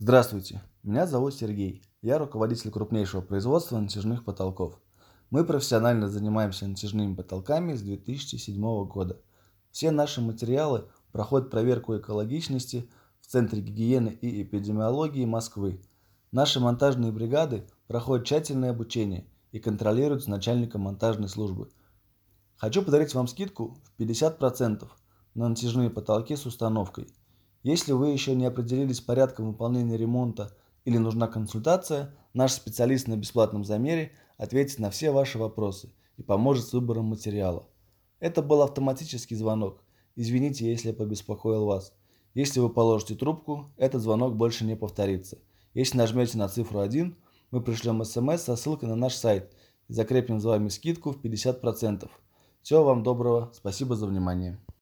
Здравствуйте, меня зовут Сергей. Я руководитель крупнейшего производства натяжных потолков. Мы профессионально занимаемся натяжными потолками с 2007 года. Все наши материалы проходят проверку экологичности в Центре гигиены и эпидемиологии Москвы. Наши монтажные бригады проходят тщательное обучение и контролируются начальником монтажной службы. Хочу подарить вам скидку в 50% на натяжные потолки с установкой. Если вы еще не определились с порядком выполнения ремонта или нужна консультация, наш специалист на бесплатном замере ответит на все ваши вопросы и поможет с выбором материала. Это был автоматический звонок. Извините, если я побеспокоил вас. Если вы положите трубку, этот звонок больше не повторится. Если нажмете на цифру 1, мы пришлем смс со ссылкой на наш сайт и закрепим за вами скидку в 50%. Всего вам доброго, спасибо за внимание.